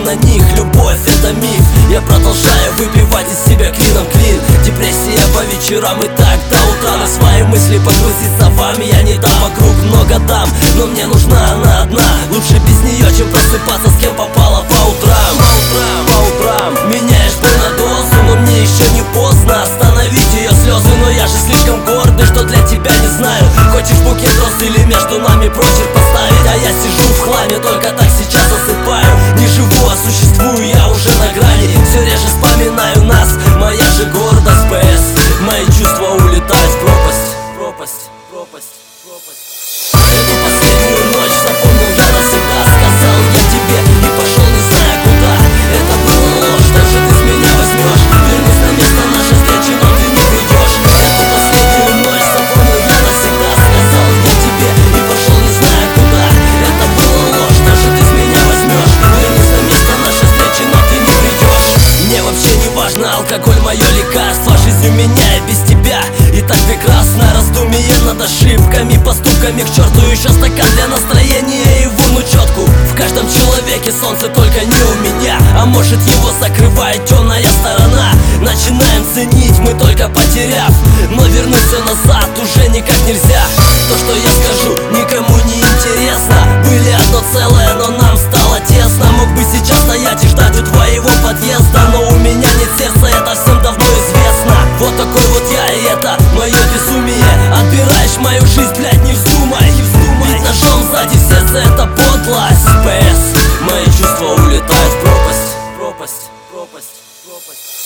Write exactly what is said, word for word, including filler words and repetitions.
на них. Любовь — это миф. Я продолжаю выбивать из себя клином клин. Депрессия по вечерам и так до утра. На свои мысли погрузиться вами я не дам. Вокруг много дам, но мне нужна она одна. Лучше без нее, чем просыпаться с кем попало по утрам. По утрам, по утрам меняешь боль на дозу, но мне еще не поздно остановить ее слезы. Но я же слишком гордый, что для тебя не знаю. Хочешь букет роз или между нами прочерк поставить? А я сижу в хламе, только так сейчас засыпаю. Не живу, а существую я уже на грани. Все реже вспоминаю нас, моя же гордость ПС. Мои чувства улетают в пропасть. Пропасть, пропасть, пропасть. Эту последнюю ночь запомнил я навсегда. Сказал я тебе и пошел не зная куда. Это была ложь, даже ты с меня возьмешь. Вернусь на место нашей встречи, но ты не придешь. Эту последнюю ночь запомнил я навсегда. Сказал я тебе и пошел не зная куда. Это была ложь, даже ты с меня возьмешь. Вернусь на место нашей встречи, но ты не придешь. Мне вообще не важно, алкоголь мое лекарство. Жизнь у меня и без тебя и так прекрасно. Раздумие над ошибками, поступками. К черту еще стакан для настроения и в урну четку. В каждом человеке солнце, только не у меня. А может, его закрывает темная сторона. Начинаем ценить мы, только потеряв. Но вернуть все назад уже никак нельзя. То, что я скажу, никому не интересно. Были одно целое, но нам стало тесно. Мог бы сейчас стоять и ждать у твоего подъезда, но у меня нет сердца, это всем давно известно. Вот такой вот я, и это мое безумие. Отбираешь мою жизнь, блядь, не вздумай, не вздумай. Бить ножом сзади в сердце — это подлость. ПС, мои чувства улетают в пропасть. Пропасть, пропасть, пропасть.